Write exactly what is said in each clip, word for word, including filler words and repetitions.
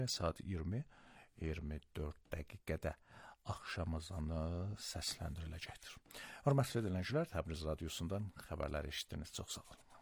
saat iyirmi iyirmi dörd dəqiqədə axşamazanı səsləndiriləcəkdir. Hörmətli dinləyicilər, Təbriz radiosundan xəbərlər eşitdiniz. Çox sağ olun.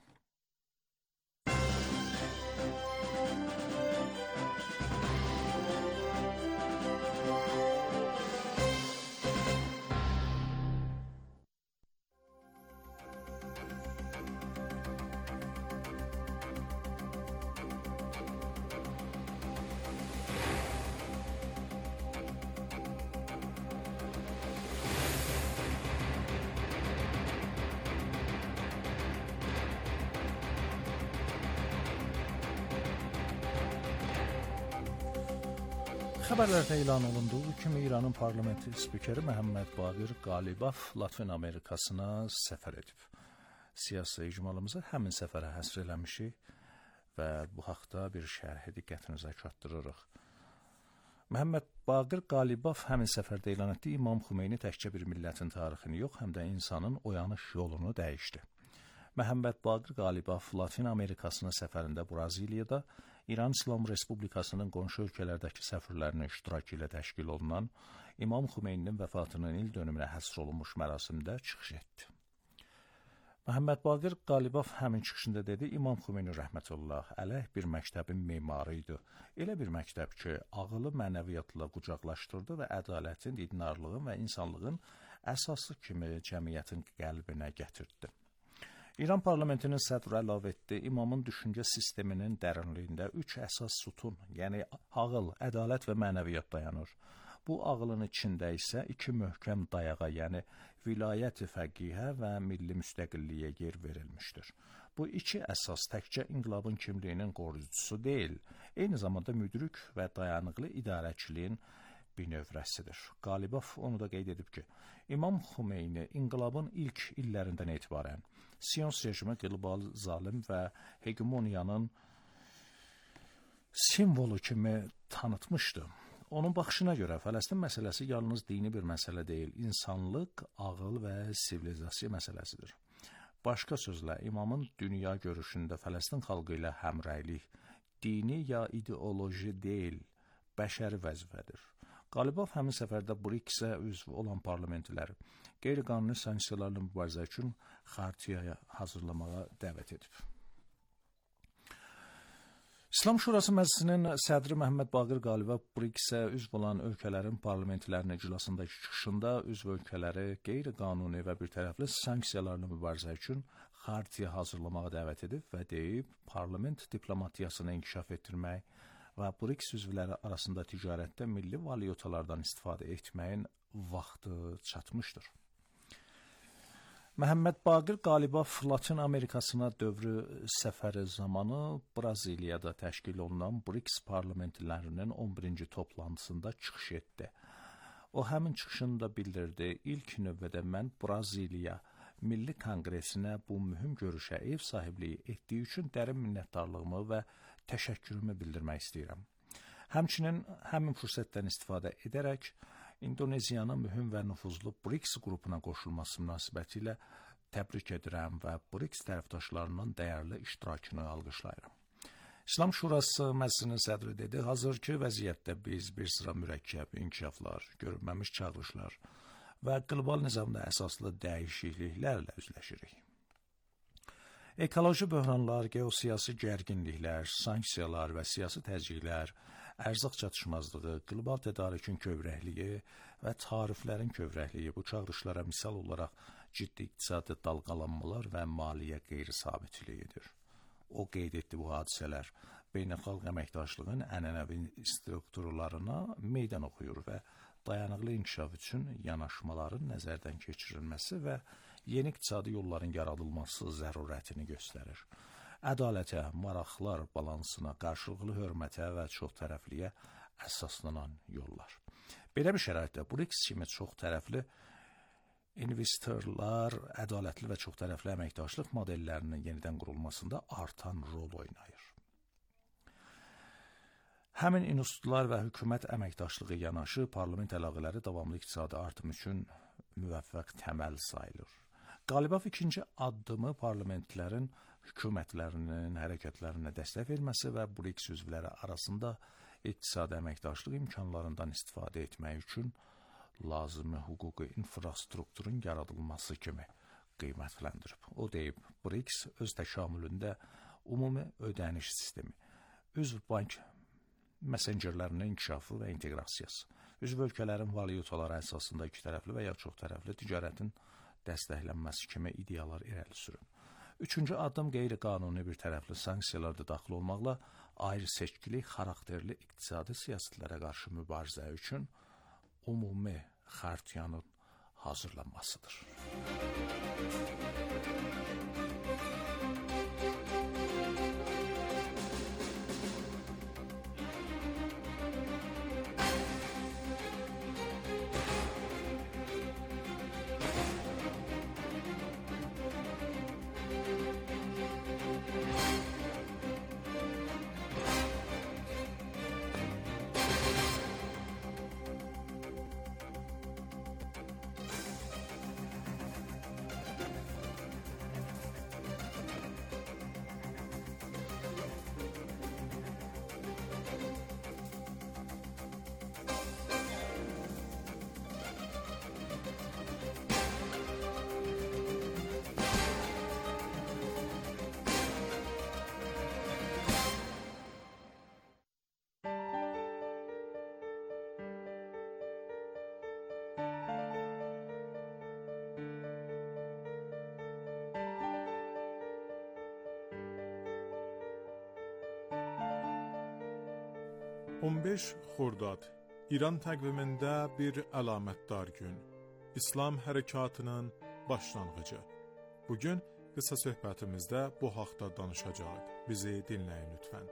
Xəbərlərdə elan olunduğu kimi İranın parlamenti spikeri Məhəmməd Baqir Qalibov Latviya Amerikasına səfər edib. Siyasi icmalımızı həmin səfərə həsr eləmişik və bu haqda bir şərhi diqqətinizə çatdırırıq. Məhəmməd Baqir Qalibov həmin səfərdə elan etdiyi İmam Xümeyni təkcə bir millətin tarixini yox, həm də insanın oyanış yolunu dəyişdi. Məhəmməd Baqir Qalibov Latviya Amerikasına səfərində Braziliyada İran İslam Respublikasının qonşu ölkələrdəki səfirlərinin iştirakı ilə təşkil olunan İmam Xümeyninin vəfatının il dönümünə həsr olunmuş mərasimdə çıxış etdi. Məhəmməd Baqir Qalibov həmin çıxışında dedi, İmam Xümeyni rəhmətullah əleyh bir məktəbin memarı idi. Elə bir məktəb ki, ağılı mənəviyyatla qucaqlaşdırdı və ədalətin, dindarlığın və insanlığın əsası kimi cəmiyyətin qəlbinə gətirdi. İran parlamentinin sədri əlavə etdi, imamın düşüncə sisteminin dərinliyində üç əsas sütun, yəni ağıl, ədalət və mənəviyyat dayanır. Bu ağılın içində isə iki möhkəm dayağa, yəni vilayət-i fəqihə və milli müstəqilliyə yer verilmişdir. Bu iki əsas təkcə inqilabın kimliyinin qoruyucusu deyil, eyni zamanda müdrik və dayanıqlı idarəçiliyin binövrəsidir. Qalibov onu da qeyd edib ki, İmam Xümeyni inqilabın ilk illərindən etibarən Siyons rejimi qlobal zalim və hegemoniyanın simvolu kimi tanıtmışdı. Onun baxışına görə Fələstin məsələsi yalnız dini bir məsələ deyil, insanlıq, ağıl və sivilizasiya məsələsidir. Başqa sözlə, imamın dünya görüşündə Fələstin xalqı ilə həmrəylik, dini ya ideoloji deyil, bəşəri vəzifədir. Qalibov həmin səfərdə BRICS-ə üzv olan parlamentləri qeyri-qanuni sanksiyalarla mübarizə üçün xartiyaya hazırlamağa dəvət edib. İslam Şurası Məclisinin sədri Məhəmməd Baqir Qalibov BRICS-ə üzv olan ölkələrin parlamentlərinin iclasındakı çıxışında üzv ölkələri qeyri-qanuni və birtərəfli sanksiyalarla mübarizə üçün xartiya hazırlamağa dəvət edib və deyib, parlament diplomatiyasını inkişaf etdirmək və BRICS üzvləri arasında ticarətdə milli valyutalardan istifadə etməyin vaxtı çatmışdır. Məhəmməd Baqir Qalibov Latın Amerikasına dövrü səfəri zamanı Braziliyada təşkil olunan BRICS parlamentlərinin on birinci toplantısında çıxış etdi. O həmin çıxışında bildirdi, ilk növbədə mən Braziliya Milli Konqresinə bu mühüm görüşə ev sahibliyi etdiyi üçün dərin minnətdarlığımı və təşəkkürümü bildirmək istəyirəm. Həmçinin həmin fürsətdən istifadə edərək İndoneziyanın mühüm və nüfuzlu BRICS qrupuna qoşulması münasibətilə təbrik edirəm və BRICS tərəfdaşlarının dəyərli iştirakını alqışlayıram. İslam Şurası Məclisinin sədri dedi, hazırki vəziyyətdə biz bir sıra mürəkkəb inkişaflar, görünməmiş çağırışlar və qlobal nizamda əsaslı dəyişikliklərlə üzləşirik. Ekoloji böhranlar, geosiyasi gərginliklər, sanksiyalar və siyasi təzyiqlər, ərzaq çatışmazlığı, qlobal tədarükün kövrəkliyi və tariflərin kövrəkliyi bu çağırışlara misal olaraq ciddi iqtisadi dalğalanmalar və maliyyə qeyri-sabitliyidir. O qeyd etdi, bu hadisələr beynəlxalq əməkdaşlığın ənənəvi strukturlarına meydan oxuyur və dayanıqlı inkişaf üçün yanaşmaların nəzərdən keçirilməsi və yeni iqtisadi yolların yaradılması zərurətini göstərir. Ədalətə, maraqlar balansına, qarşılıqlı hörmətə və çoxtərəfliyə əsaslanan yollar. Belə bir şəraitdə BRICS kimi çoxtərəfli investorlar ədalətli və çoxtərəfli əməkdaşlıq modellərinin yenidən qurulmasında artan rol oynayır. Həmin institutlar və hökumət əməkdaşlığı yanaşı parlament əlaqələri davamlı iqtisadi artım üçün müvəffəq təməl sayılır. Qalibov ikinci addımı parlamentlərin hökumətlərinin hərəkətlərinə dəstək verməsi və BRICS üzvləri arasında iqtisadi əməkdaşlıq imkanlarından istifadə etmək üçün lazımi hüquqi infrastrukturun yaradılması kimi qiymətləndirib. O deyib, BRICS öz təkamülündə ümumi ödəniş sistemi, üzv bank messengerlərinin inkişafı və inteqrasiyası, üzv ölkələrin valyutaları əsasında iki tərəfli və ya çox tərəfli ticarətin dəstəklənməsi kimi ideyalar irəli sürün. Üçüncü addım qeyri-qanuni bir tərəfli sanksiyalarda daxil olmaqla ayrı seçkili, xarakterli iqtisadi siyasətlərə qarşı mübarizə üçün ümumi xərtiyanın hazırlanmasıdır. on beş Xordad İran təqvimində bir əlamətdar gün, İslam hərəkatının başlanğıcı. Bugün qısa söhbətimizdə bu haqda danışacağıq. Bizi dinləyin lütfən.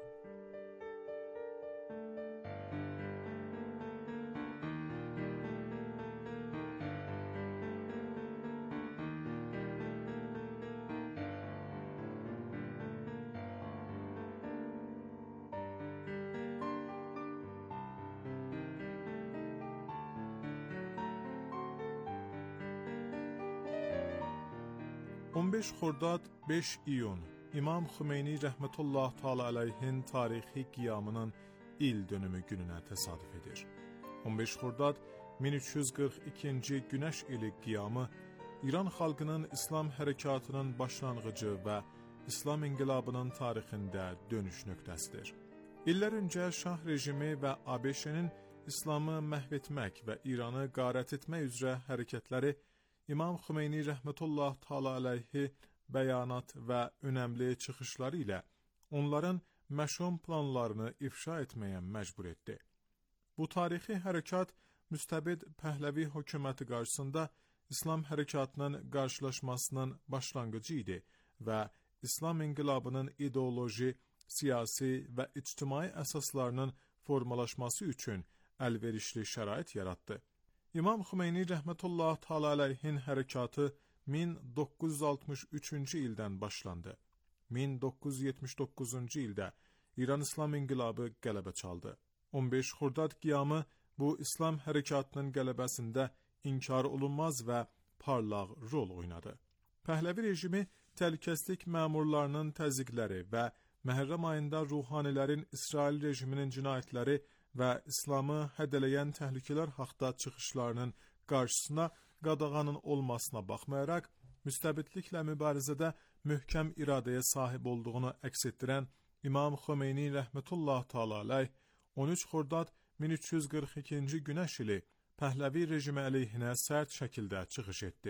on beş Xordad beş iyun İmam Xümeyni rəhmətullah təala əleyhin tarixi qiyamının il dönümü gününə təsadüf edir. on beş Xordad min üç yüz qırx ikinci Günəş ili qiyamı İran xalqının İslam hərəkatının başlanğıcı və İslam inqilabının tarixində dönüş nöqtəsidir. İllər öncə Şah rejimi və ABŞ-nin İslamı məhv etmək və İranı qarət etmək üzrə hərəkətləri İmam Xümeyni rəhmətullah təala əleyhi bəyanat və önəmli çıxışları ilə onların məşum planlarını ifşa etməyə məcbur etdi. Bu tarixi hərəkat müstəbid Pəhləvi hökuməti qarşısında İslam hərəkatının qarşılaşmasının başlanğıcı idi və İslam inqilabının ideoloji, siyasi və ictimai əsaslarının formalaşması üçün əlverişli şərait yaratdı. İmam Xümeyni rəhmətullah təala əleyhin hərəkatı min doqquz yüz altmış üçüncü ildən başlandı. min doqquz yüz yetmiş doqquzuncu ildə İran İslam inqilabı qələbə çaldı. on beş Xordad qiyamı bu İslam hərəkatının qələbəsində inkar olunmaz və parlaq rol oynadı. Pəhləvi rejimi təhlükəsizlik məmurlarının təzyiqləri və Məhərrəm ayında ruhanilərin İsrail rejiminin cinayətləri və İslamı hədələyən təhlükələr haqda çıxışlarının qarşısına qadağanın olmasına baxmayaraq, müstəbidliklə mübarizədə möhkəm iradəyə sahib olduğunu əks etdirən İmam Xümeyni rəhmətullah təala əleyh on üç Xordad min üç yüz qırx ikinci Günəş ili Pəhləvi rejimi əleyhinə sərt şəkildə çıxış etdi.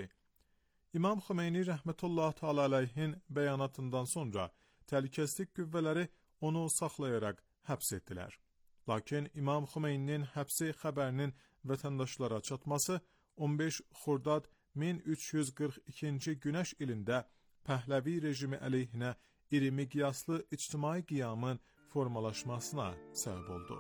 İmam Xümeyni rəhmətullah təala əleyhin bəyanatından sonra təhlükəsizlik qüvvələri onu saxlayaraq həbs etdilər. Lakin İmam Xümeyninin həbsi xəbərinin vətəndaşlara çatması on beş Xordad min üç yüz qırx ikinci Günəş ilində Pəhləvi rejimi əleyhinə iri miqyaslı ictimai qiyamın formalaşmasına səbəb oldu.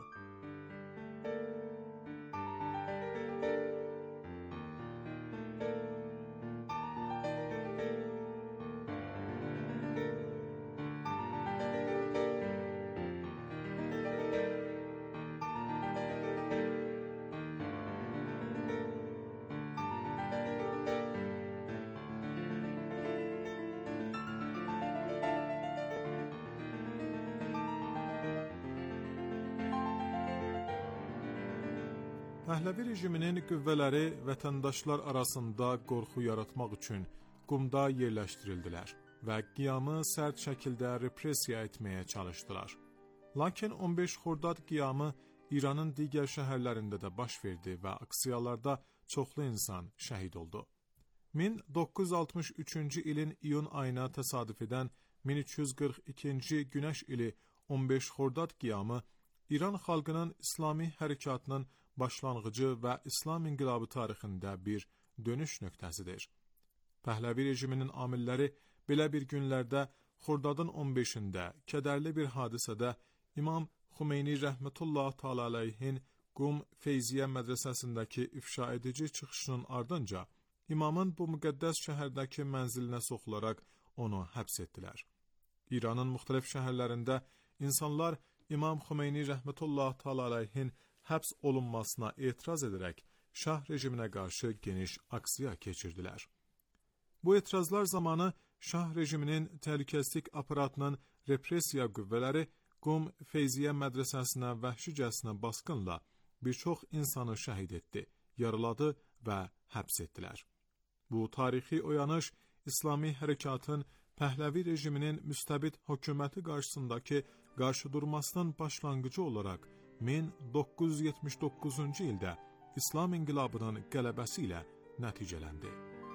Pəhləvi rejiminin qüvvələri vətəndaşlar arasında qorxu yaratmaq üçün Qumda yerləşdirildilər və qiyamı sərt şəkildə repressiya etməyə çalışdılar. Lakin on beş Xordad qiyamı İranın digər şəhərlərində də baş verdi və aksiyalarda çoxlu insan şəhid oldu. min doqquz yüz altmış üçüncü ilin iyun ayına təsadüf edən min üç yüz qırx ikinci Günəş ili on beş Xordad qiyamı İran xalqının İslami hərəkatının başlanğıcı və İslam inqilabı tarixində bir dönüş nöqtəsidir. Pəhləvi rejiminin amilləri belə bir günlərdə Xordadın on beşində kədərli bir hadisədə İmam Xümeyni rəhmətullah təala əleyhin Qum Feyziyyə mədrəsəsindəki ifşa edici çıxışının ardınca İmamın bu müqəddəs şəhərdəki mənzilinə soxularaq onu həbs etdilər. İranın müxtəlif şəhərlərində insanlar İmam Xümeyni rəhmətullah təala əleyhin həbs olunmasına etiraz edərək şah rejiminə qarşı geniş aksiya keçirdilər. Bu etirazlar zamanı şah rejiminin təhlükəsizlik aparatının repressiya qüvvələri Qum Feyziyyə mədrəsəsinə vəhşicəsinə basqınla bir çox insanı şəhid etdi, yaraladı və həbs etdilər. Bu tarixi oyanış İslami hərəkatın Pəhləvi rejiminin müstəbid hökuməti qarşısındakı qarşıdurmasının başlanğıcı olaraq min doqquz yüz yetmiş doqquzuncu ildə İslam inqilabının qələbəsi ilə nəticələndi.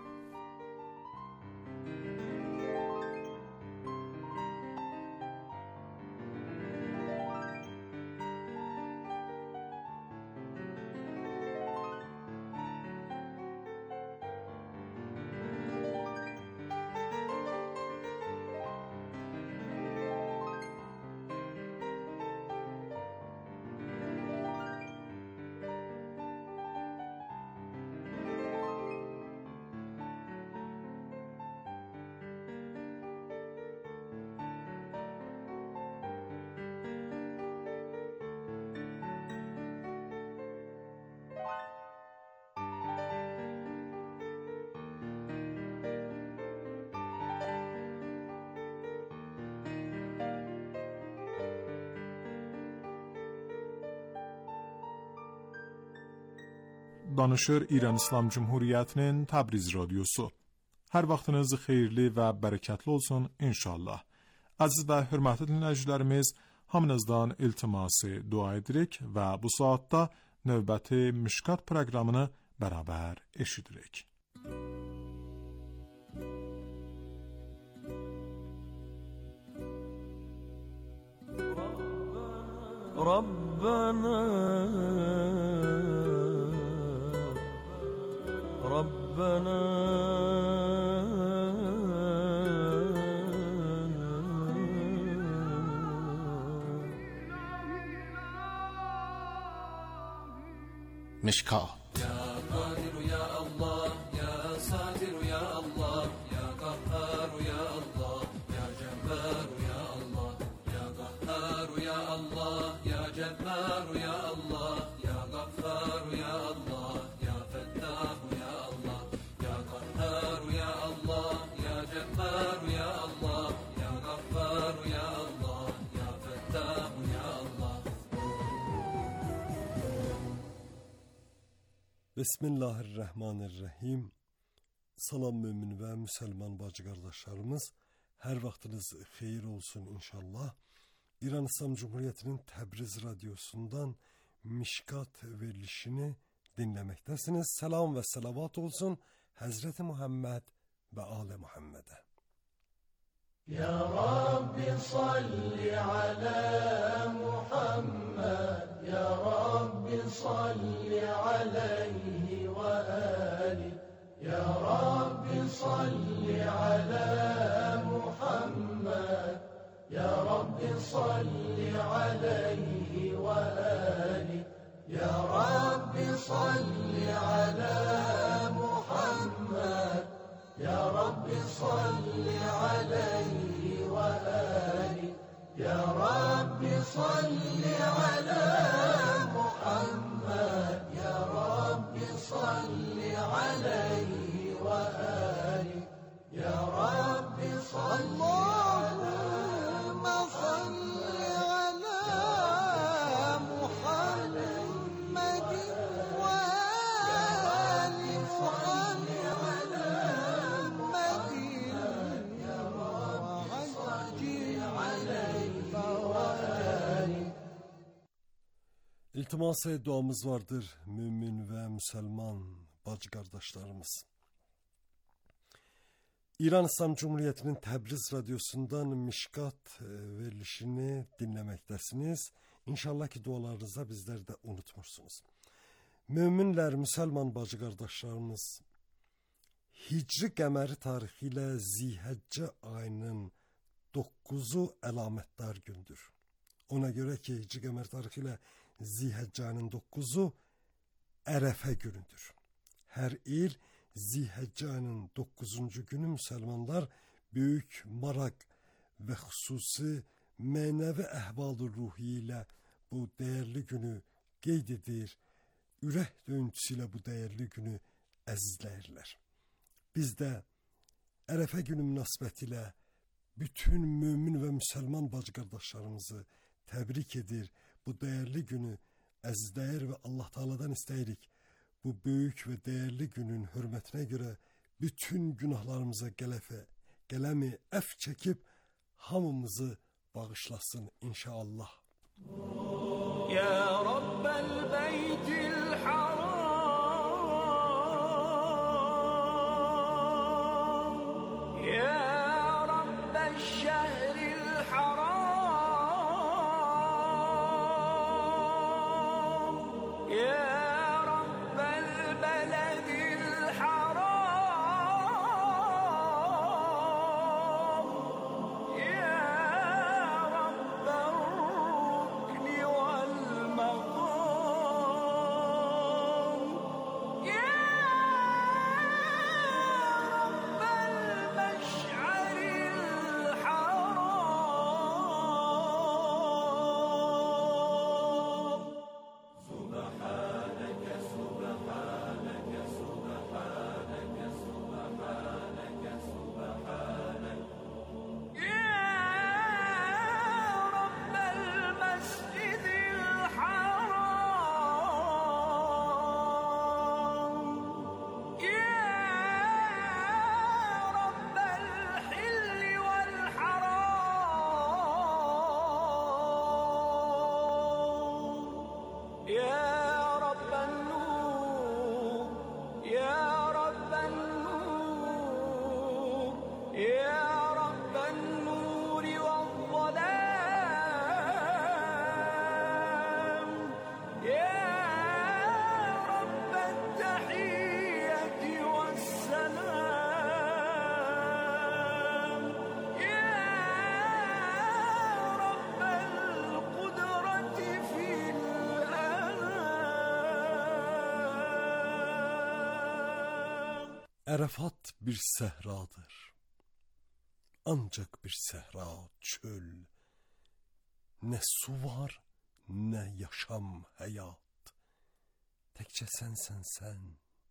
Danışır İran İslam Cumhuriyyətinin Təbriz radiosu. Hər vaxtınız xeyirli və bərəkətli olsun inşallah. Əziz və hörmətli dinləyicilərimiz, hamınızdan iltiması dua edirik və bu saatda növbəti Mişkat proqramını bərabər eşidirik. Rabbana Rabbana Mişkat. Ya Kadir ya Allah, ya Satir ya Allah, ya Kahhar ya Allah, ya Cebbar ya Allah, ya Kahhar ya Allah, ya Cebbar ya Allah, ya Gaffar ya Allah, ya Fettah ya Allah, ya Kahhar ya Allah, ya Cebbar ya Allah, ya Gaffar ya Allah, ya Fettah ya Allah. Bismillahirrahmanirrahim. Salam mümin və müsəlman bacı qardaşlarımız, hər vaxtınız xeyir olsun inşallah. İran İslam Cumhuriyyətinin Təbriz radiosundan Mişkat verilişini dinləməkdəsiniz. Salam və salavat olsun Həzrəti Muhammed və Ali Muhammedə. Ya Rabbi salli ala Muhammed, Ya Rabbi salli alayhi və ali, Ya Rabbi salli ala Muhammed, Ya Rabbi salli alayhi və ali, Ya Rabbi salli ala Muhammed, Ya Rabbi salli alayhi və ali, Ya Rabbi salli ala Muhammed, Ya Rabbi salli alayhi və ali, Ya Rabbi salli Allahümme salli ala Muhammed İltimas-ı duamız vardır mümin ve Müslüman bacı kardeşlerimiz. İran İslam Cumhuriyeti'nin Təbriz Radyosu'ndan Mişkat verilişini dinlemektesiniz. İnşallah ki dualarınızda bizler de unutmursunuz. Müminler, Müslüman bacı kardeşlerimiz, Hicri qəməri tarihi ile Zilhicce ayının dokuzu əlamətdar gündür. Ona göre ki Hicri qəməri tarihi ile Zilhicce ayının dokuzu Ərəfə günüdür. Her il Zilhicce ayının dokuzuncu günü Müslümanlar büyük maraq ve xüsusi mənəvi əhval-ı ruhi ile bu değerli günü qeyd edir. Ürək döyüntüsüyle bu değerli günü əzizləyirlər. Biz de Ərəfə günü münasibətilə bütün mümin ve Müslüman bacı kardeşlerimizi tebrik edir. Bu değerli günü əzizləyir ve Allah Teala'dan isteyirik. Bu büyük ve değerli günün hürmetine göre bütün günahlarımıza gələfə, gələmi əf çekip hamımızı bağışlasın inşallah. Ya Rabbel Beytil Haram, Ya Rabbel Şehril Haram, Ya Ərəfat bir səhradır. Ancak bir səhra, çöl. Ne su var, ne yaşam, həyat. Təkcə sənsən sən.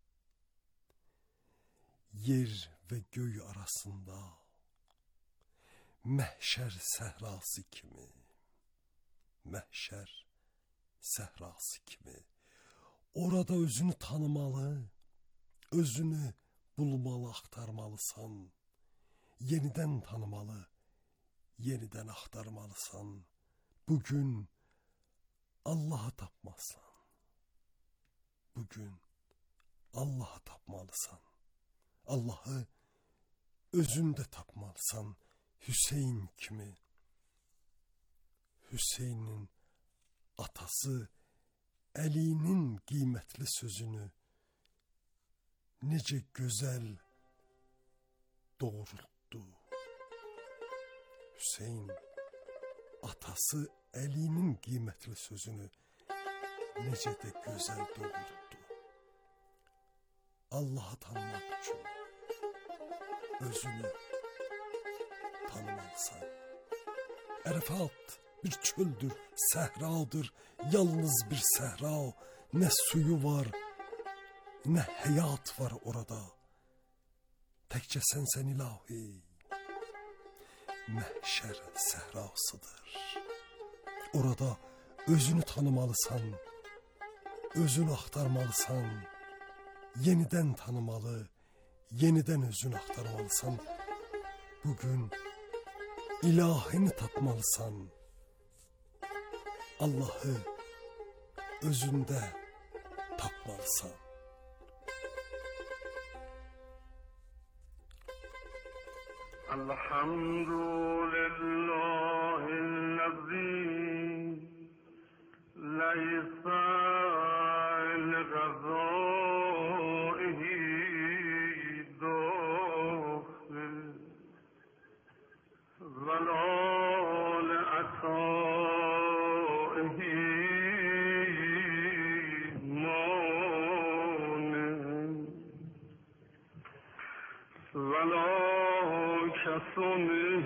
Yer ve göy arasında məhşər səhrası kimi, məhşər səhrası kimi. Orada özünü tanımalı, özünü bulmalı, aktarmalısan. Yeniden tanımalı, yeniden aktarmalısan. Bugün Allah'ı tapmazsan. Bugün Allah'ı tapmalısan. Allah'ı özünde tapmalısan. Hüseyin kimi. Hüseyin'in atası Əli'nin kıymetli sözünü nece güzel doğrulttu. Hüseyin atası Əli'nin kıymetli sözünü nece de güzel doğrulttu. Allah'ı tanımak için özünü tanımalısın. Ərəfat bir çöldür, səhradır, yalnız bir səhra. Ne suyu var, ne hayat var orada. Təkcə sənsən ilahi. Məhşər səhrasıdır. Orada özünü tanımalısan, özünü axtarmalısan, yeniden tanımalı, yeniden özünü axtarmalısan. Bugün ilahini tapmalısan. Allah'ı özündə tapmalısan. Elhamdülillahi'llezî leysa l'gazâihi dâhil ve lâ le'atâihi mâni ve lâ كصنه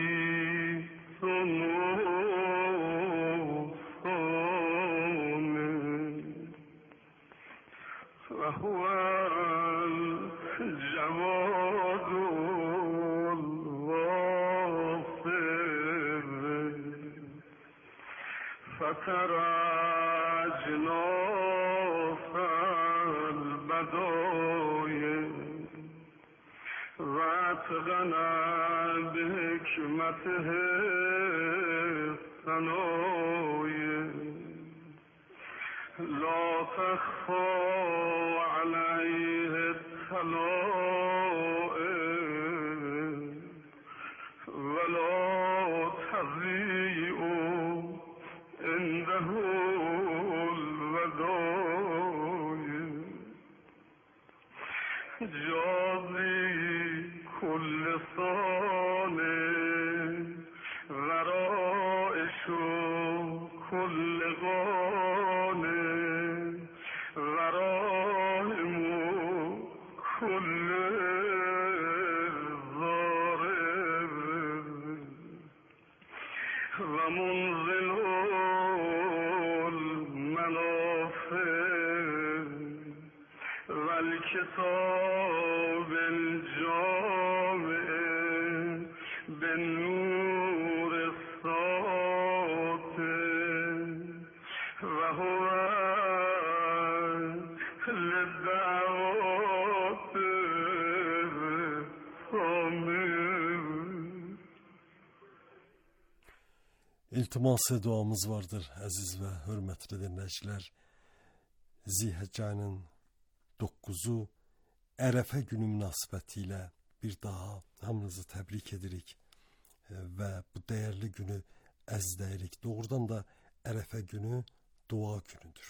صنوف وهو الجواد الغافر فترى أجناس البدايا واتقنا بحكمته الثنايا لا تخفى عليه الطلائع ولا تضيء عنده الودايا جازي كل صانع غرائش كل غانع غرائم كل ضارب ومنزل المنافع والكتاب الجامع بالنور الساطع وهو للدعوات الصامر. İltiması duamız vardır əziz və hörmətli dinləyicilər. Zilhicce ayının dokkuzu Ərəfə günü münasibətilə bir daha hamınızı təbrik edirik və bu dəyərli günü əzizləyirik. Doğrudan da Ərəfə günü dua günüdür.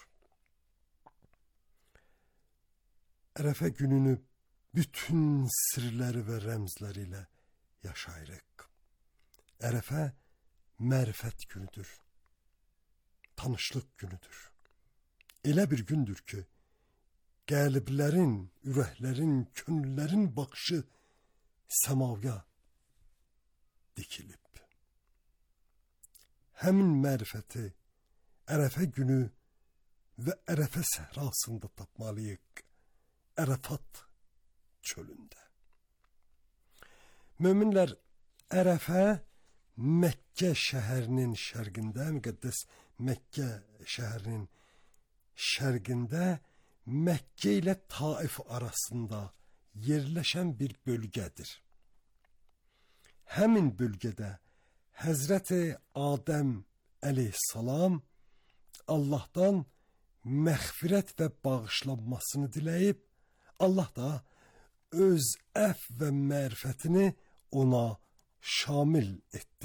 Ərəfə gününü bütün sirləri və rəmzləri ilə yaşayırıq. Ərəfə mərifət günüdür. Tanışlıq günüdür. Elə bir gündür ki, qəlblərin, ürəklərin, könüllərin baxışı səmaya dikilib. Həmin mərifəti Ərəfə günü və Ərəfə səhrasında tapmalıyıq. Ərəfat çölündə. Möminlər, Ərəfə Məkkə şəhərinin şərqində, müqəddəs Məkkə şəhərinin şərqində Məkkə ilə Taif arasında yerləşən bir bölgədir. Həmin bölgədə Həzrəti Adəm əleyhissalam Allahdan məğfirət və bağışlanmasını diləyib, Allah da öz əf və mərifətini ona şamil etdi.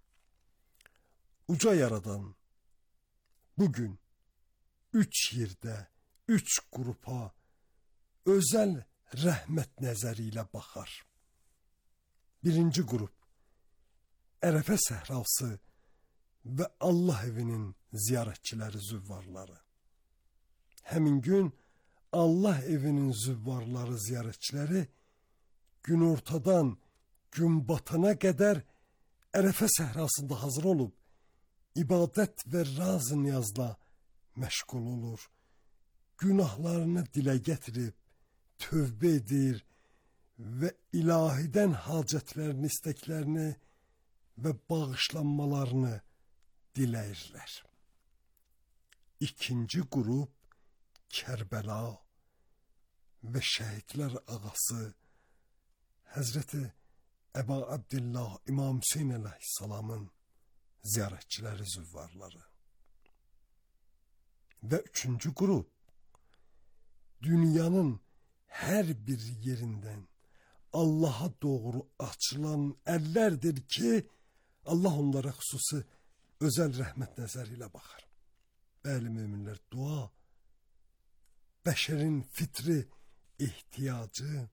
Uca yaradan bugün üç yerdə, üç qrupa özəl rəhmət nəzəri ilə baxar. Birinci qrup Ərəfə səhrası və Allah evinin ziyarətçiləri, züvvarları. Həmin gün Allah evinin züvvarları, ziyarətçiləri günortadan gün batana qədər Ərəfə səhrasında hazır olub, ibadət və raz niyazla məşğul olur. Günahlarını dilə gətirib, tövbə edir və ilahidən hacətlərini, istəklərini və bağışlanmalarını diləyirlər. İkinci qrup Kərbəla və şəhidlər ağası Həzrəti Əba Abdillah İmam Hüseyin əleyhissalamın ziyarətçiləri, züvvarları. Ve üçüncü grup, dünyanın her bir yerinden Allah'a doğru açılan ellerdir ki Allah onlara hususi özel rahmet nazarıyla bakar. Değerli müminler, dua beşerin fitri ihtiyacı,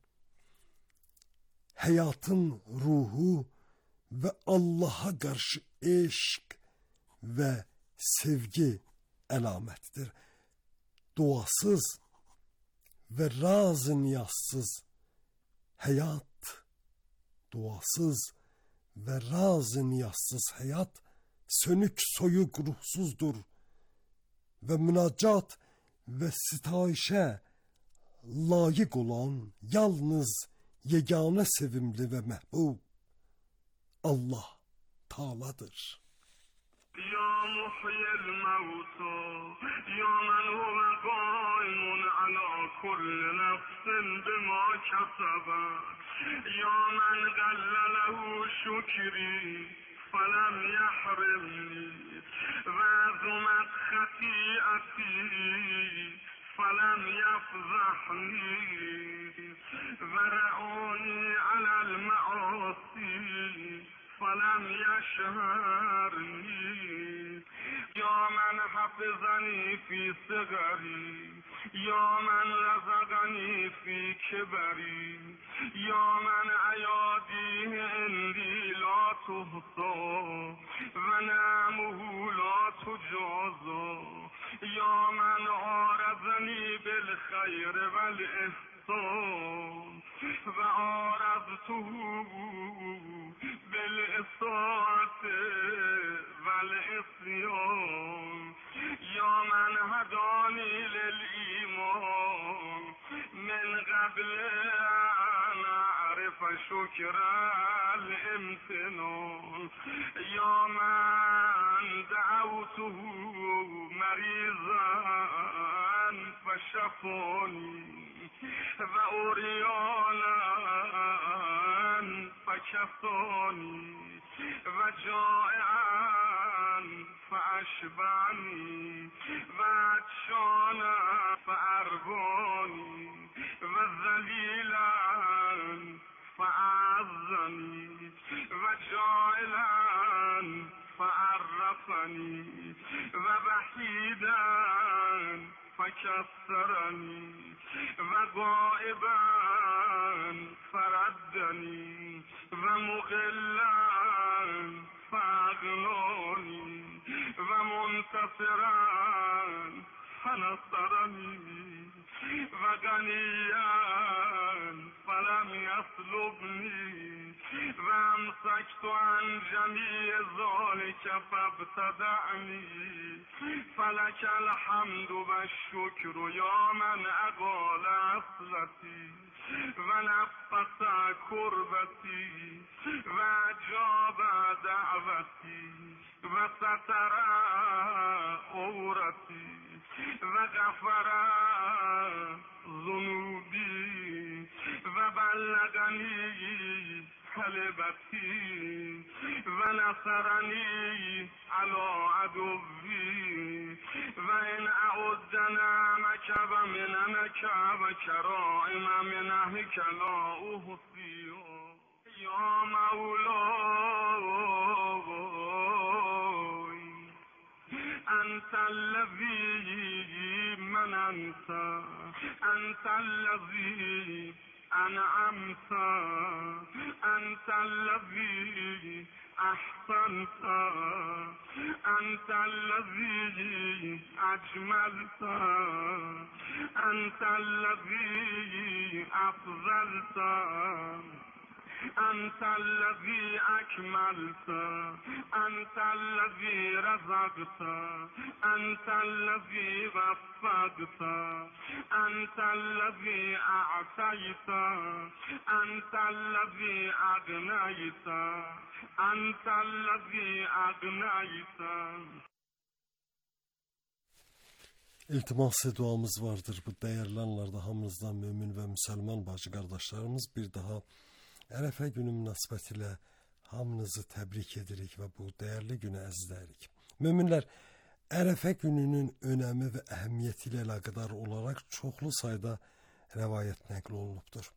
hayatın ruhu ve Allah'a karşı eşk ve sevgi alamettir. Duasız ve razı niyazsız hayat, duasız ve razı niyazsız hayat sönük soyuk ruhsuzdur ve münacat ve sitayişe layık olan yalnız yegane sevimli ve mehbub Allah Teala'dır. Ya muhyil mevta ya men huve qaimun ala kulli nefsin bima kasabat ya men gallalehu şükri felem yahrimni ve zumet khati'ati فلم يفضحني ورعوني على المعاصي فلم يشهرني يا من حفظني في صغري يا من رزقني في كبري يا من أياديه عندي لا تحصى ونعمه لا تجازى يا من عارضني بالخير والإحسان وعارضته بالإساءة والعصيان يا من هداني للإيمان من قبل أن أعرف شكر الامتنان يا من دعوته مريضا فشفاني وأريانا فكفاني وجائعا فأشبعني وعطشانا فأرباني وذليلا فأعزني وجائلا فعرفني وبحيدا فكسرني وغائبا فردني ومغلا فأغناني ومنتصرا فنصرني وغنيا فلم يسلبني وامسكت عن جميع ذلك فابتدعني فلك الحمد والشكر يا من أقال أصلتي ونفس كربتي وأجاب دعوتي وستر عورتي وغفر ذنوبي وبلغني حلبتي ونصرني على عدوي وإن أعد نعمك ومننك وكرائم منهك لا أحصي يا مولاي أنت الذي مننت أنت الذي أنعمت أنت الذي أحسنت أنت الذي أجملت أنت الذي أفضلت أنت الذي أكملت أنت الذي رزقت أنت الذي وفقت أنت الذي أعطيت أنت الذي أغنيت أنت الذي أغنيت. İltimas duamız vardır bu değerli anlarda hamımızdan mümin ve Müslüman bacı kardeşlerimiz. Bir daha Ərəfə günü münasibətilə hamınızı təbrik edirik və bu dəyərli günü əzizləyirik. Möminlər, Ərəfə gününün önəmi və əhəmiyyəti ilə əlaqədar olaraq çoxlu sayda rəvayət nəql olunubdur.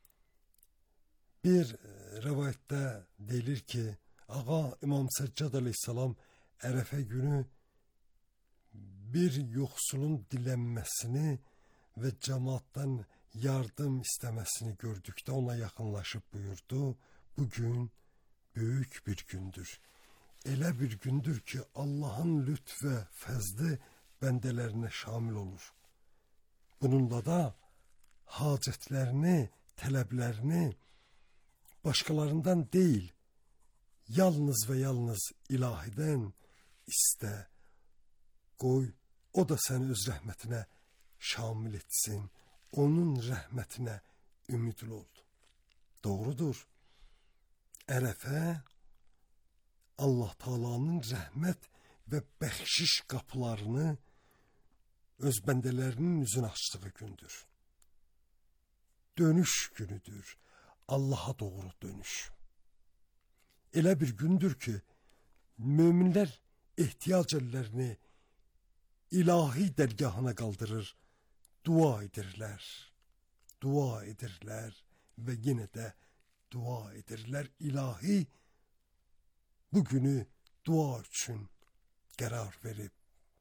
Bir rəvayətdə deyilir ki, Ağa İmam Səccad əleyhissalam Ərəfə günü bir yoxsulun dilənməsini və cəmaatdan yardım istəməsini gördükdə ona yaxınlaşıb buyurdu, bu gün böyük bir gündür. Elə bir gündür ki, Allahın lütf və fəzli bəndələrinə şamil olur. Bununla da hacətlərini, tələblərini başqalarından deyil, yalnız və yalnız ilahidən istə, qoy, o da səni öz rəhmətinə şamil etsin, onun rəhmətinə ümidli ol. Doğrudur, Ərəfə Allah Taala'nın rəhmət və bəxşiş qapılarını öz bəndələrinin üzünə açdığı gündür. Dönüş günüdür, Allaha doğru dönüş. Elə bir gündür ki, möminlər ehtiyac əllərini ilahi dərgahına qaldırır, dua edirlər, dua edirlər və yenə də dua edirlər. İlahi bu günü dua üçün qərar verib.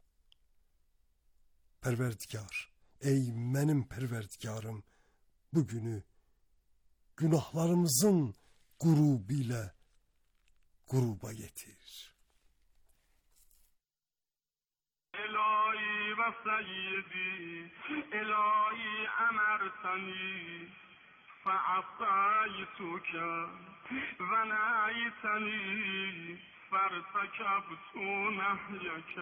Pərverdigar, ey mənim pərverdigarım, bu günü günahlarımızın qurubu ilə quruba yetir. İlahi və səyyidi, İlahi əmərtəni, فعصيتك ونهيتني فارتكبت نهيك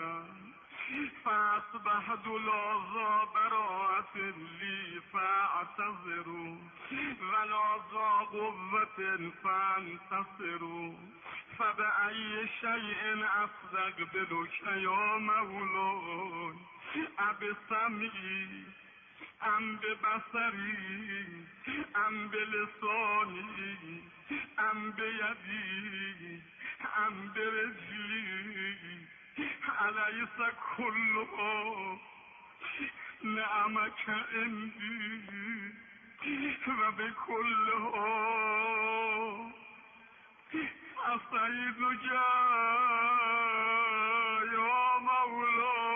فأصبحت لا ذا براءة لي فأعتذر ولا ذا قوة فأنتصر فبأي شيء أستقبلك يا مولاي أبسمعي أم ببصري أم بلساني أم بيدي أم برجلي أليس كله نعمك عندي وبكله أصيدك يا مولاي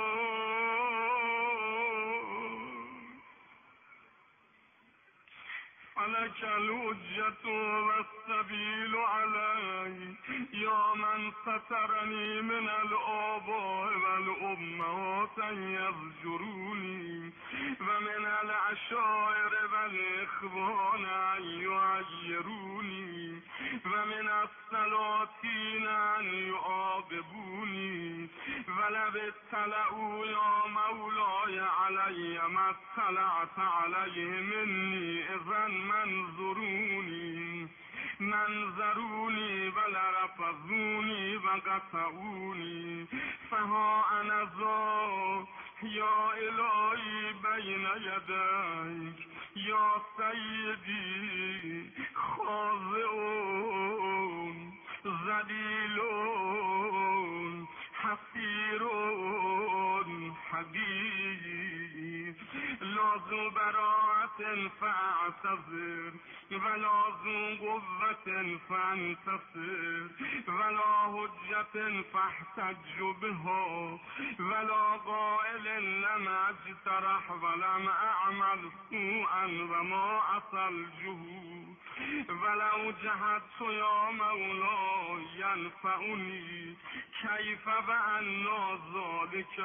فلك الحجة والسبيل علي يا من سترني من الآباء والأمهات أن يزجروني ومن العشائر والإخوان أن يعيروني ومن السلاطين أن يعاقبوني ولو اطلعوا يا مولاي علي ما اطلعت عليه مني إذا منظروني منظروني ولرفضوني وقطعوني فها أنا ذا يا إلهي بين يديك يا سيدي خاضعون ذليلون حسيرون حبيب لازم براءة فاعتذر ولا ذو قوة فانتصر ولا حجة فاحتج بها ولا قائل لم اجترح ولم اعمل سوءا وما عصى الجهود ولو جهدت يا مولاي ينفعني كيف وأنا ذلك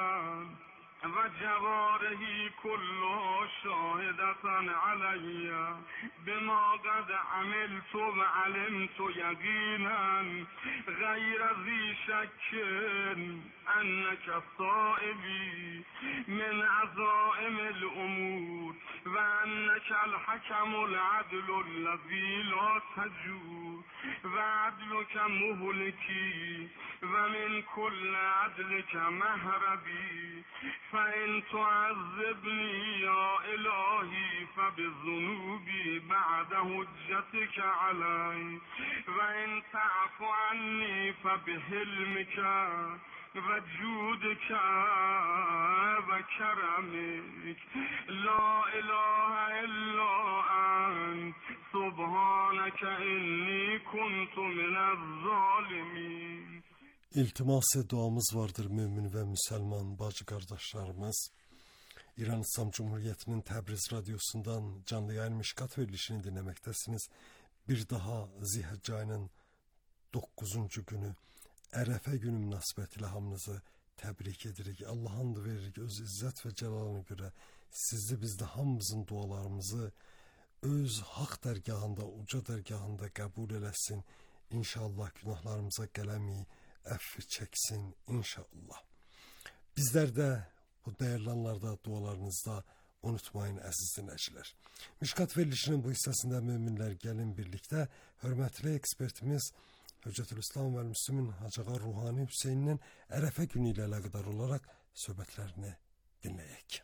وجواره كلها شاهدة علي بما قد عملت وعلمت يقينا غير ذي شك أنك صائبي من عزائم الأمور وأنك الحكم العدل الذي لا تجور وعدلك مهلكي ومن كل عدلك مهربي فإن تعذبني يا إلهي فبذنوبي بعد حجتك علي وإن تعف عني فبحلمك و جودك و کرمك لا اله الا انت سبحانك انی کنت من الظالمین. İltimas duamız vardır mümin ve Müslüman bacı kardeşlerimiz. İran İslam Cumhuriyeti'nin Təbriz Radyosu'ndan canlı yayın Mişkat verilişini dinlemektesiniz. Bir daha Zilhicce ayının dokuzuncu günü Ərəfə günü münasibətilə hamınızı təbrik edirik. Allah hamd veririk öz izzət və cəlalına görə. Sizdə bizdə hamımızın dualarımızı öz haq dərgahında, uca dərgahında qəbul eləsin. İnşallah günahlarımıza qələmi əfv çəksin inşallah. Bizlər də bu dəyərli anlarda dualarınızda unutmayın əziz dinləyicilər. Mişkat verilişinin bu hissəsində müminlər gəlin birlikdə hörmətli ekspertimiz Hüccətülislam və Müslümin Hacığa Ruhani Hüseyninin Ərəfə günü ilə əlaqədar olaraq söhbətlərini dinləyək.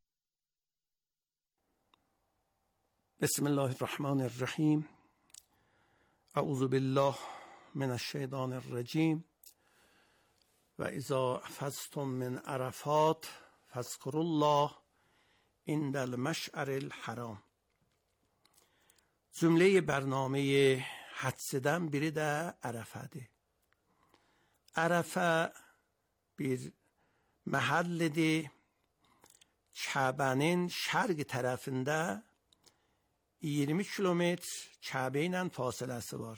Bismillahirrahmanirrahim. Euzu billah mineşşeytanirracim. Ve izâ efeztum min Arafat fezkurullah indel meş'eril haram. Cümle برنامه حدسden biri de Arafa'dır. Arafa bir mahalledir. Kabe'nin şerq tarafında yirmi kilometre Kabe ile fasilesi var.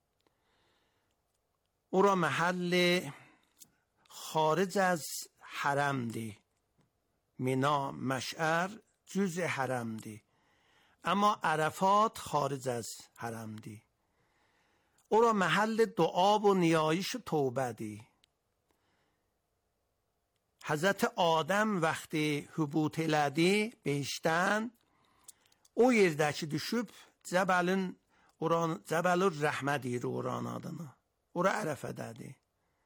Ora mahalle خارج از حرم دی. مینا مشعر جز حرم دی. اما عرفات خارج از حرم دی. او را محل دعا و نیایش و توبه دی. حضرت آدم وقتی حبوط elədi beşten o yerdəki düşüb Cəbəlin Cəbəlur Rəhmə deyir oranın adını. Ora Ərəfədədir.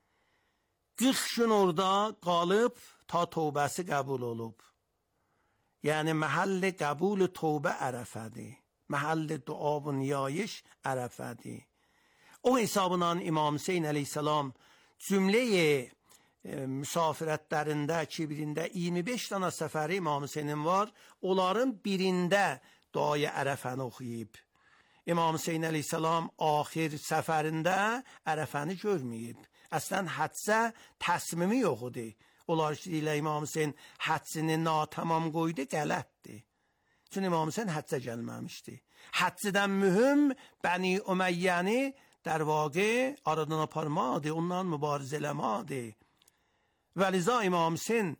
qırx gün orada qalıb ta tövbəsi qəbul olub. Yəni məhəll qəbul tövbə Ərəfədir. Məhəll dua və niyayiş Ərəfədir. O hesabından İmam Hüseyin əleyhissalam cümləyə müsafirətlərində ki birində iyirmi beş dana səfəri İmam Hüseynin var. Onların birində duayı Ərəfəni oxuyub. İmam Hüseyin əleyhissalam axir səfərində Ərəfəni görməyib. Əslən hədsə təsmimi yox idi. Onlar ki ilə İmam Hüseyin hədsini natamam qoydu, qələtdir. Çünki İmam Hüseyin həccə gəlməmişdi. Həccədən mühüm Bəni Üməyyəni در واقع aradan aparmadır, ondan mübarizə eləmədir. Və liza İmam Hüseyin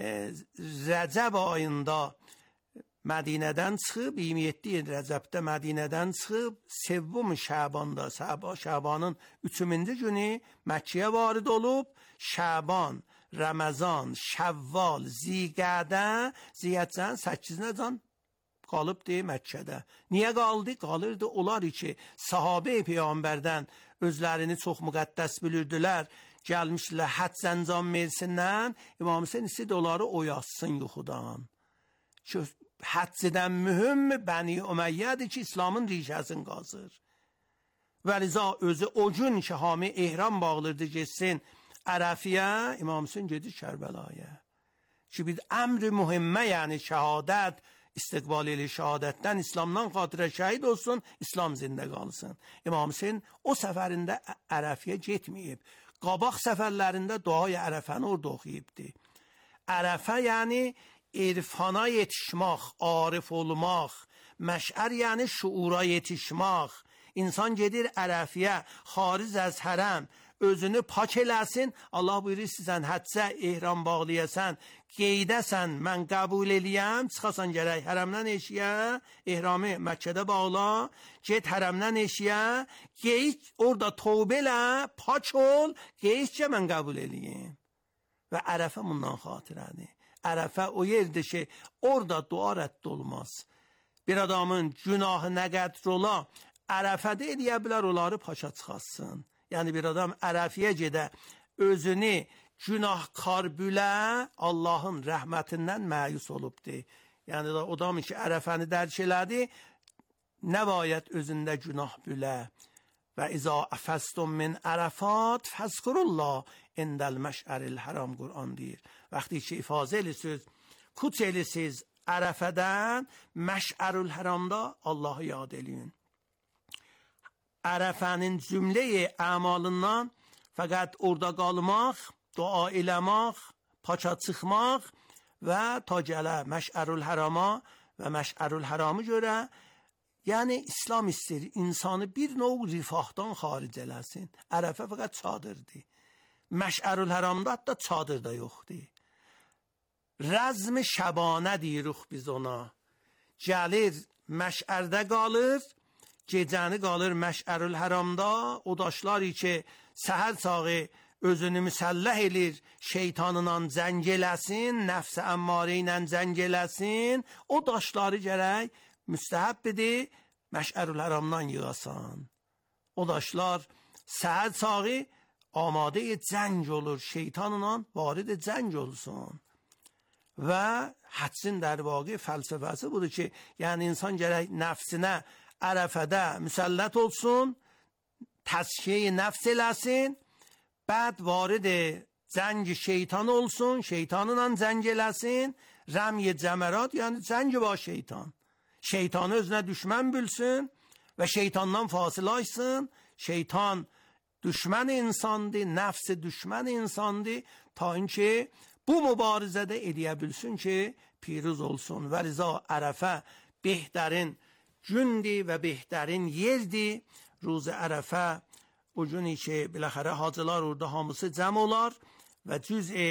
Rəcəb ayında Mədinədən çıxıb, iyirmi yeddi Rəcəbdə Mədinədən çıxıb, Sevvum Şəbanda, Şəbanın üçüncü günü Məkkəyə varid olub, Şəban, Ramazan, Şəvval, Ziqədə, Ziyəcən səkkizinəcən qalıbdır Məkkədə. Niyə qaldı? Qalırdı onlar ki, sahabe-i Peyğəmbərdən özlərini çox müqəddəs bilirdilər, gəlmişlər həcc əncam versinlər, İmam Hüseyin istəyirdi onları oyatsın yuxudan. Ki, həccdən mühüm Bəni Üməyyədir ki, İslamın rişəsini qazır. Və liza özü o gün ki, hami ehram bağlırdı geçsin Ərəfiyə, İmam Hüseyin gedir Kərbəlaya. Ki, bir əmr-i mühimmə, yəni şəhadət, istiqbal ilə şəhadətdən, İslamdan xatirə şəhid olsun, İslam zində qalsın. İmam Hüseyin o səfərində Ərəfiyə getməyib. Qabaq səfərlərində duayı Ərəfəni orada oxuyubdur. Ərəfə yəni irfana yetişmək, arif olmaq, məşər yəni şuura yetişmək. İnsan gedir Ərəfiyə, xaric az hərəm, özünü pak eləsin. Allah buyurur sizən həccə ehram bağlayasan, qeydəsən, mən qəbul eləyəm, çıxasan gərək hərəmdən eşiyə, ehramı Məkkədə bağla, get hərəmdən eşiyə, qeyd orada tövbə elə, pak ol, qeydcə mən qəbul eləyəm. Və Ərəfə bundan xatirədir. Ərəfə o yerdir ki, orada dua rədd olmaz. Bir adamın günahı nə qədr ola, Ərəfədə eləyə bilər, onları paşa çıxarsın. Yəni bir adam Ərəfiyə gedə, özünü günahkar bilə, Allahın rəhmətindən məyus olubdur. Yəni o adam ki, Ərəfəni dərk elədi, nə bayət özündə günah bilə. و اذا افضتم من عرفات فاذکروا الله عند المشعر الحرام Kur'an deyir. Vaxtı ki ifazə edirsiniz, kuç edirsiniz Ərəfədən, Məş'ərül Həramda Allahı yad eləyin. Ərəfənin cümləyi əmalından fəqət orada qalmaq, dua eləmək, paça çıxmaq və ta gələ Məş'ərül Hərama və Məş'ərül Həramı görə, yəni İslam istəyir insanı bir növ rifahdan xaric eləsin. Ərəfə fəqət çadırdır. Məş'ərül Həramda hətta çadır da yoxdur. Rəzm şəbanə deyirik biz ona. Gəlir məşərdə qalır, gecəni qalır Məş'ərül Həramda. O daşlar ki səhər sağı özünü müsəlləh edir, şeytanından zəng eləsin, nəfs-i əmmarə ilə zəng eləsin. O daşları gərək müstəhəbdir Məş'ərül Həramdan yığasan. O daşlar səhər sağı amadə zəng olur, şeytanla varid zəng olsun. Və hədsin در واقع fəlsəfəsi budur ki, yəni insan gərək nəfsinə ərəfədə müsəllət olsun, təzkiyə nəfs eləsin, bəd varid zəng şeytan olsun, şeytanla zəng eləsin, rəmy cəmərat, yəni zəng ba şeytan. Şeytanı özünə düşmən bilsin və şeytandan fasilə açsın. Şeytan düşmən insandır, nəfsi düşmən insandır, ta inki bu mübarizədə edə bilsin ki, piruz olsun. Və riza Ərəfə behtarin gündür və behtarin yerdir. Ruz Ərəfə o günü ki, biləxərə hacılar orada hamısı cəm olar və cüz-i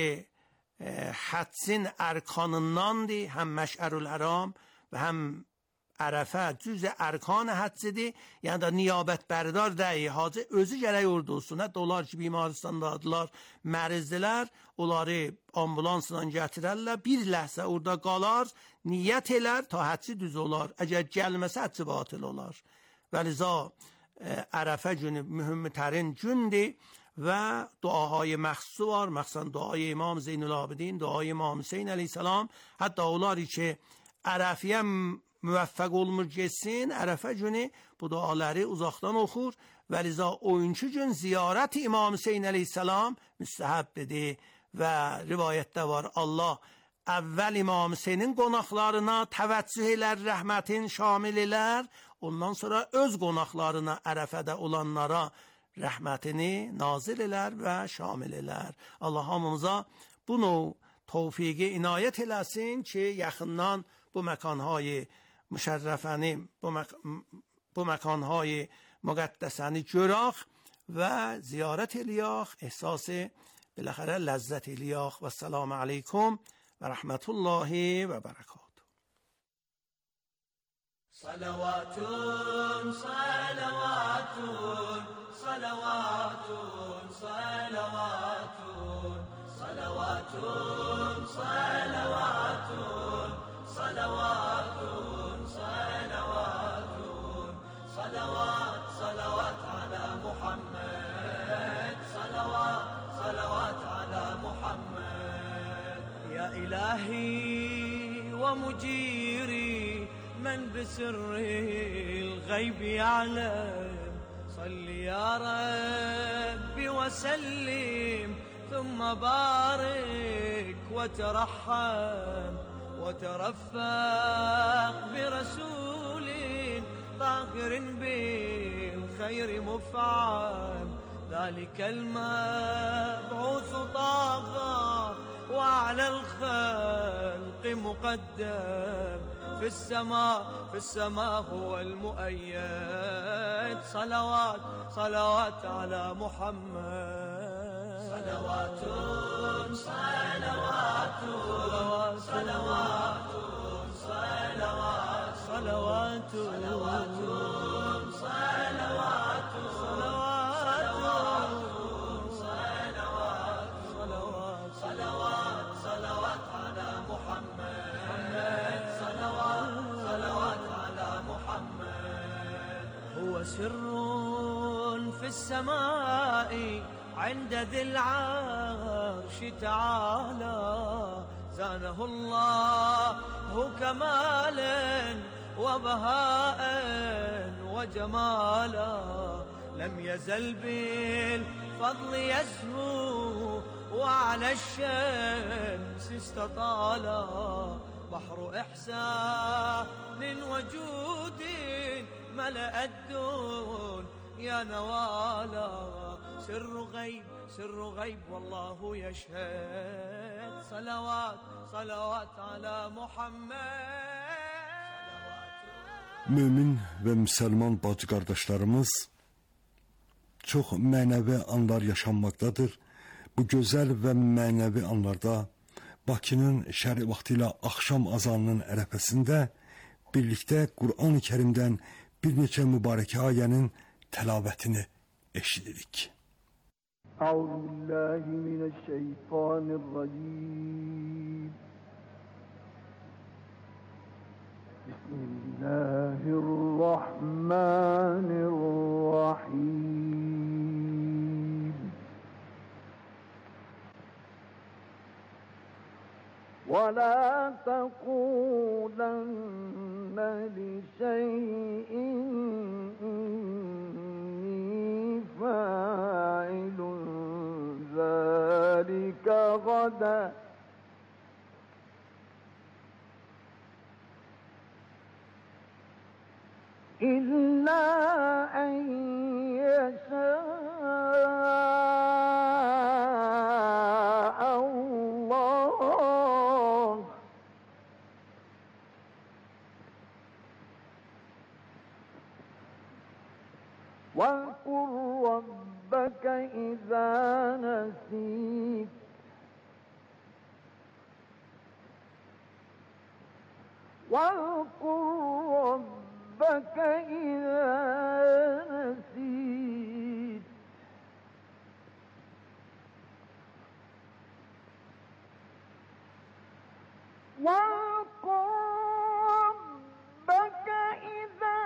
hədsin ərkanındandır. Həm Məş'ərül Həram və həm Ərəfə cüz-i ərkan hədsidir. Yəni da niyabət bərdar deyil. Hacı özü gərək orada olsun. Hətta onlar ki, bimaristandadırlar, mərizdilər, onları ambulansla gətirərlər, bir ləhsə orada qalar, niyyət elər, ta hədsi düz olar. Əgər gəlməsə hədsi batıl olar. Və liza Ərəfə günü mühümmətərin gündür və duahay məxsusu var. Məxsən duahay İmam Zeynulabidin, duahay İmam Hüseyin əleyhissalam. Hətta onlar ki, Ərəfiyə müvəffəq olmur geçsin, Ərəfə günü bu duaları uzaqdan oxur və liza oyuncu gün ziyarət İmam Hüseyin əleyhissalam müstəhəbdir və rivayətdə var, Allah əvvəl İmam Hüseynin qonaqlarına təvəccüh elər, rəhmətin şamil elər, ondan sonra öz qonaqlarına Ərəfədə olanlara rəhmətini nazil elər və şamil elər. Allah hamımıza bunu tövfiqi inayət eləsin ki, yaxından bu məkanهای مشرفانی bu məkanهای مقدسانی görək və ziyarət eləyək, ehsası biləxərə ləzzət eləyək. Və səlamu aleykum və rəhmətullahi və bərəkatuhu. Salavatun, salavatun, salavatun, salavatun, salavatun, salavatun, salavatun, salavatun, salavat, salavat ala Muhammed, salavat, salavat ala Muhammed. Ya ilahi wa mujiri من بسر الغيب يعلم صل يا ربي وسلم ثم بارك وترحم وترفق برسول طاهر بالخير مفعم ذلك المبعوث طاغى وعلى الخلق مقدم في السماء في السماء هو المؤيد صلوات صلوات على محمد صلوات صلوات صلوات صلوات صلوات صلوات صلوات صلوات صلوات صلوات على محمد صلوات على محمد هو سر في السماء عند ذي العرش تعالى زانه الله كمالا وبهاء وجمالا لم يزل بالفضل يزهو وعلى الشمس استطالا بحر إحسان وجود ملأ الدون يا نوالا سر غيب سر غيب والله يشهد صلوات صلوات على محمد. Mümin ve Müslüman bacı kardeşlerimiz, çox mənəvi anlar yaşanmaqdadır. Bu gözəl və mənəvi anlarda Bakının şəri vaxtı ilə axşam azanının ərəfəsində birlikdə Qur'an-ı Kərimdən bir neçə mübarəkə ayənin təlavətini eşidirik. Euzubillahimineşşeytanirracim. Bismillahirrahmanirrahim. ولا تقولن لشيء إني فاعل ذلك غدا إلا أن يشاء الله واذكر ربك إذا نسيت واذكر ربك إذا نسيت واذكر ربك إذا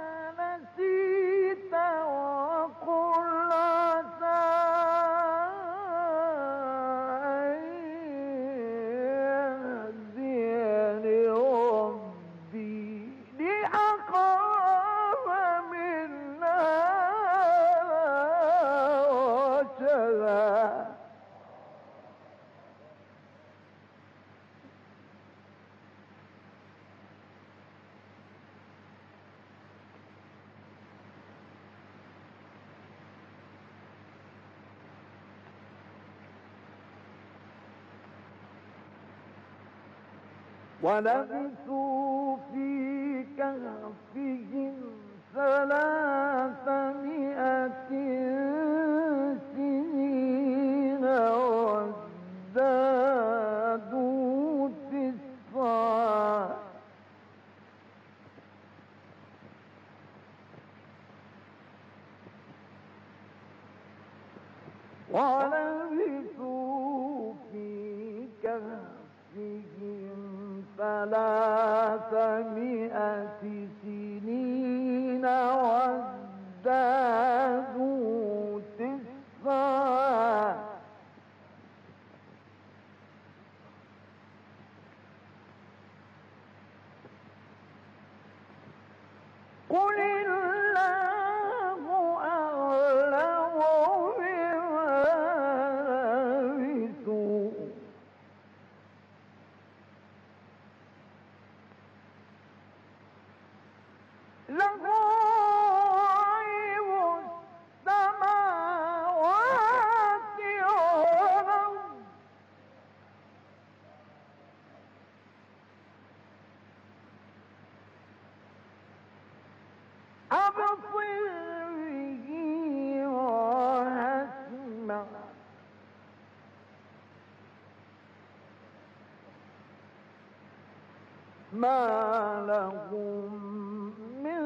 نسيت وقل عسى أن يهديني ربي لأقرب من هذا رشدا. ولبثوا في كهفهم ثلاثمائة سنين وازدادوا تسعا ولبثوا في كهفهم ثلاثمائة سنين وازدادوا تسعا قل الله أعلم بما لبثوا له غيب السماوات والأرض أبصر به وأسمع ما لهم من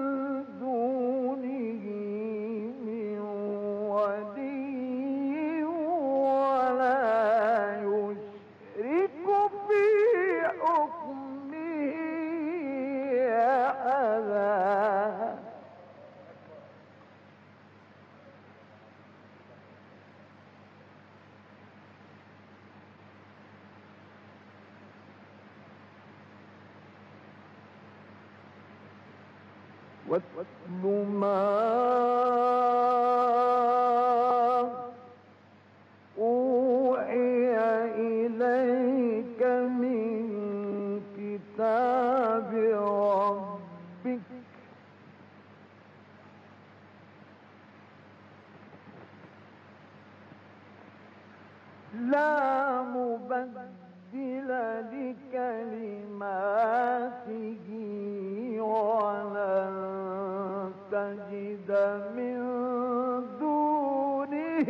دونه من ولي ولا يشرك في حكمه أحدا. واتل ما أوحي إليك من كتاب ربك لا مبدل لكلماته ولن تجد من دونه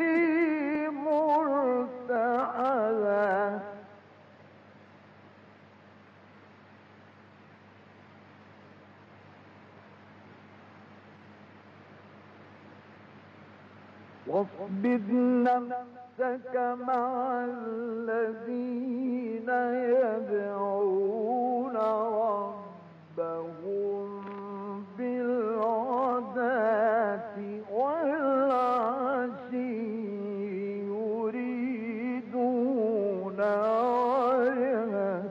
ملتحدا واصبر نفسك مع الذين يدعون ربهم بالغداة والعشي يريدون وجهه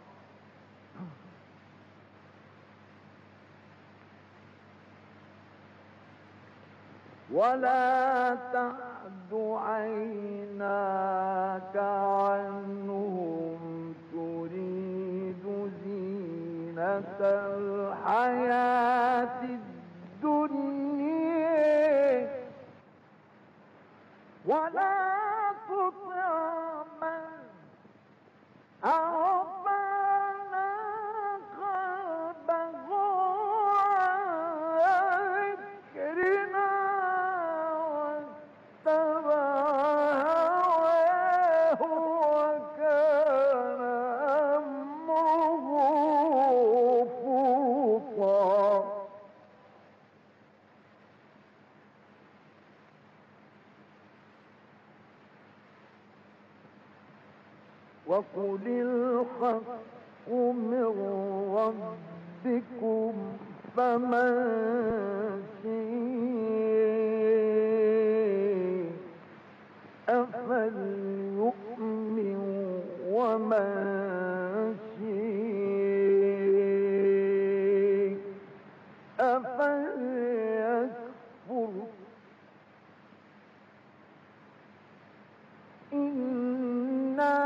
ولا تعد عيناك عنهم تريد زينة الحياة الدنيا ولا تطع من أغفلنا قلبه عن ذكرنا وقل الحق من ربكم فمن شاء فليؤمن ومن شاء فليكفر إنا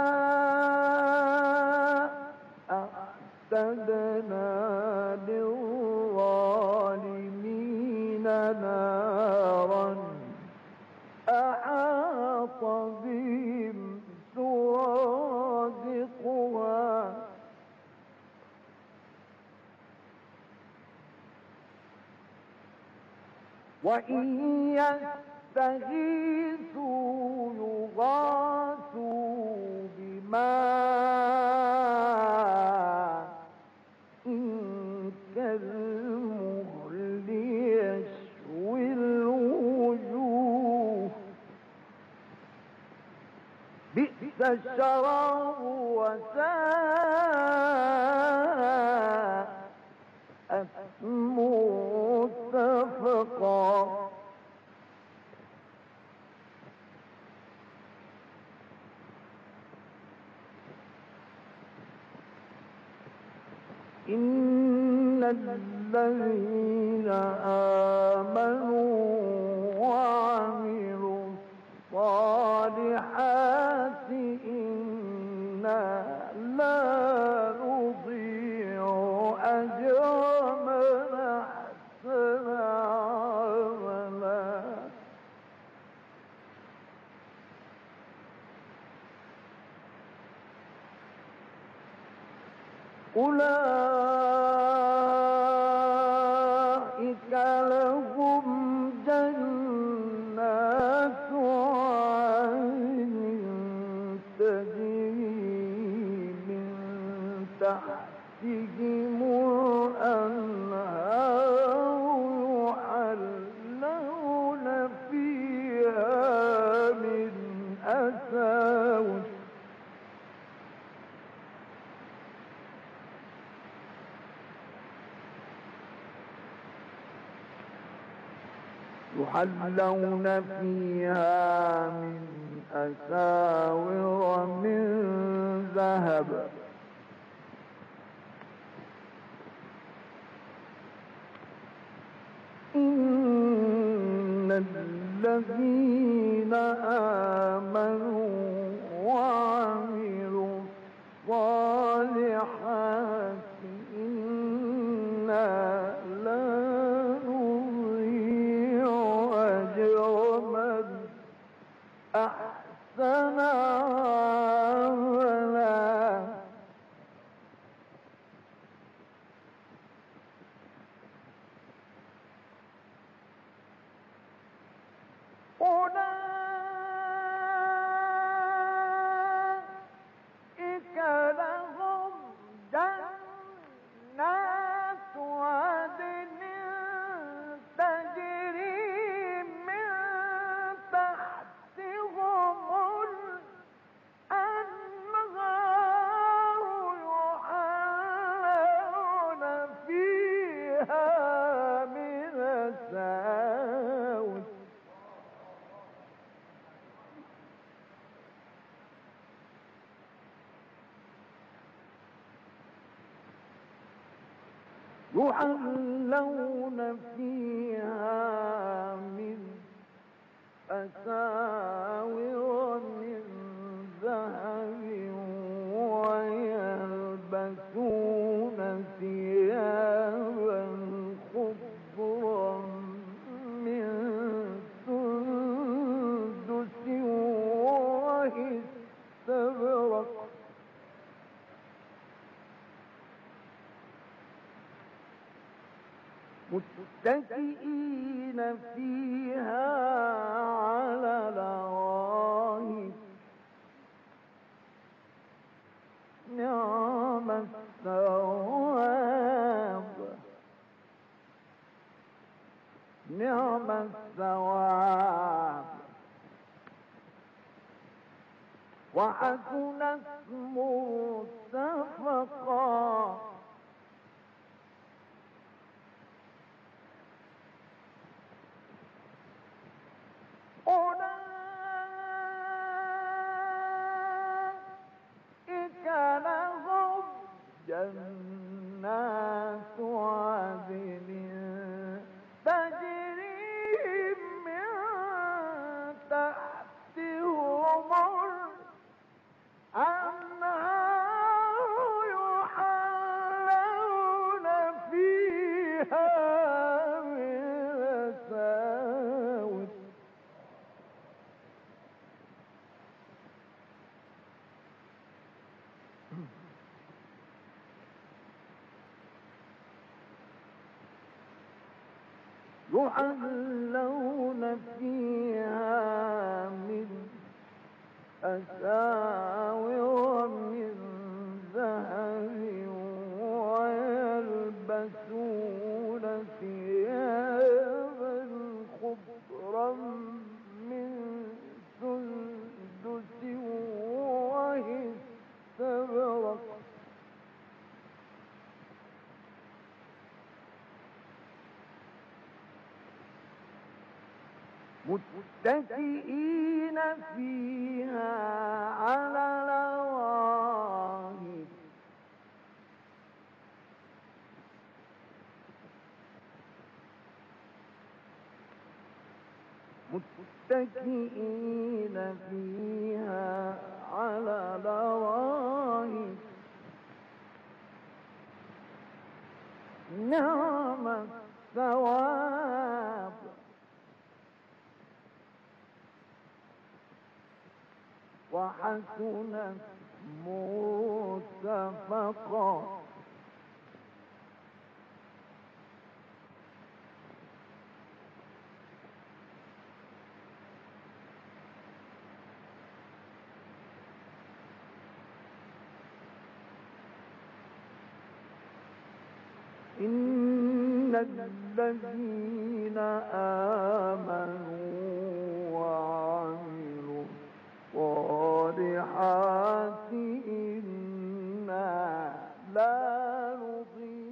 أعتدنا للظالمين نارا أحاط بهم سرادقها وإن يستغيثوا يغاثوا بماء كالمهل يشوي الوجوه بئس الشراب وساءت مرتفقا إن الذين آمنوا وعملوا الصالحات إنا لا نضيع أجر من أحسن عملا أولئك لهم جنات عدن تجري من تحتهم الأنهار يحلون فيها من أساور يحلون فيها من أساور من ذهب الذين آمنوا وعملوا الصالحات إنا لا نضيع أجر من أحسن عملا. أولئك لهم جنات عدن تجري من تحتهم الأنهار يحلون فيها من أساور يحلون فيها من أساور من ذهب ويلبسون ثيابا خضرا من سندس واستبرق متكئين فيها على الأرائك نعم الثواب نعم الثواب وحسنت مرتفقا. أولئك لهم جنات عدن تجري من تحتهم الأنهار يحلون فيها من أساور يحلون فيها من أساور من ذهب ويلبسون ثيابا خضرا من سندس واستبرق متكئين فيها على الأرائك متكئين فيها على الأرائك نعم الثواب وحسنت مرتفقا. إن الذين آمنوا وعملوا الصالحات إنا لا نضيع